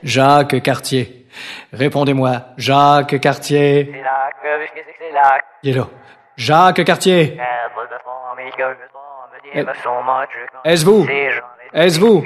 Jacques Cartier. Répondez-moi. Jacques Cartier. C'est là. Il est là. Jacques Cartier. Est-ce vous? Est-ce vous?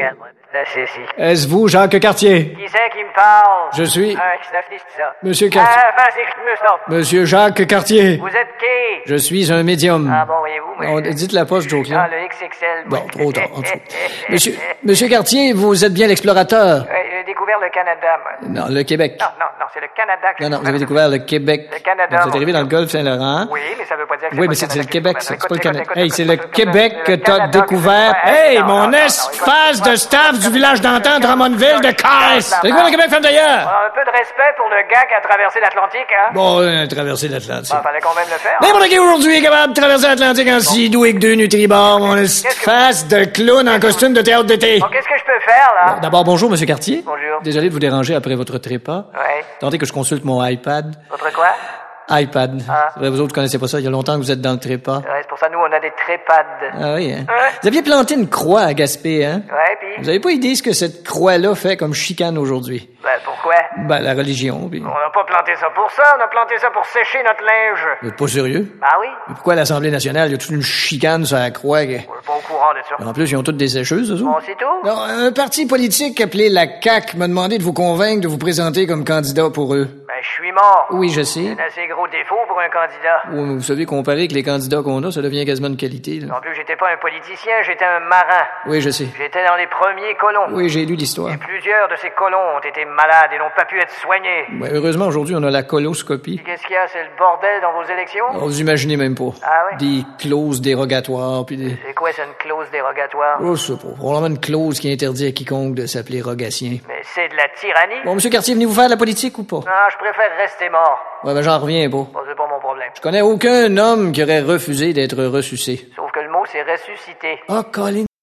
Est-ce vous, Jacques Cartier? Qui c'est qui me parle? Je suis... Ça. Monsieur Cartier. C'est Monsieur Jacques Cartier. Vous êtes qui? Je suis un médium. Ah bon, voyez-vous, mais... Dites la poste, joke, là. Ah, le XXL. Bon, trop tard, en tout. Monsieur Cartier, vous êtes bien l'explorateur. J'ai découvert le Canada, moi. Non, le Québec. Non, c'est le Canada que Non, vous avez découvert le Québec. Le Canada. Vous êtes arrivé dans le golfe Saint-Laurent. Oui, mais ça veut pas dire que Oui, mais c'est le Québec, ça. C'est pas le Canada. Hey, c'est le Québec que t'as découvert. Hey, mon face de staff du village d'antan de Drummondville de Caisse. T'as découvert le Québec, femme d'ailleurs. Un peu de respect pour le gars qui a traversé l'Atlantique, hein? Bon, traverser l'Atlantique. Fallait quand même le faire. N'importe qui aujourd'hui est capable de traverser l'Atlantique en sidou avec 2 Nutribars, mon face de clown en costume de théâtre d'été. Bon, qu'est-ce que je peux faire, là? D'abord, bonjour, Monsieur Cartier. Bonjour. Désolé de vous déranger après votre trépas. Ouais. Tentez que je consulte mon iPad. Votre quoi? iPad. Ah. C'est vrai, vous autres connaissez pas ça. Il y a longtemps que vous êtes dans le trépas. Ouais, c'est pour ça, nous, on a des trépads. Ah oui, hein? Ouais. Vous aviez planté une croix à Gaspé, hein? Ouais, pis? Vous avez pas idée ce que cette croix-là fait comme chicane aujourd'hui? Ben, pourquoi? Ben, la religion, puis... On n'a pas planté ça pour ça, on a planté ça pour sécher notre linge. Vous êtes pas sérieux? Ah oui? Mais pourquoi à l'Assemblée nationale, il y a toute une chicane sur la croix? On est pas au courant de ça. En plus, ils ont toutes des sécheuses, eux autres. Bon, c'est tout? Non, un parti politique appelé la CAQ m'a demandé de vous convaincre de vous présenter comme candidat pour eux. Ben, je suis mort. Oui, je sais. C'est un assez gros défaut pour un candidat. Oui, mais vous savez, comparé avec les candidats qu'on a, ça devient quasiment une qualité, là. En plus, j'étais pas un politicien, j'étais un marin. Oui, je sais. J'étais dans les premiers colons. Oui, j'ai lu l'histoire. Et plusieurs de ces colons ont été malades et n'ont pas pu être soignés. Ouais, heureusement, aujourd'hui, on a la coloscopie. Et qu'est-ce qu'il y a? C'est le bordel dans vos élections? Oh, vous imaginez même pas. Ah oui? Des clauses dérogatoires, puis des... C'est quoi, c'est une clause dérogatoire? Oh, c'est pas. Probablement une clause qui interdit à quiconque de s'appeler rogatien. Mais c'est de la tyrannie. Bon, Monsieur Cartier, venez-vous faire de la politique ou pas? Non, je préfère rester mort. Ouais, ben j'en reviens pas. Bon, c'est pas mon problème. Je connais aucun homme qui aurait refusé d'être ressuscité. Sauf que le mot, c'est ressusciter. Ah, Colin.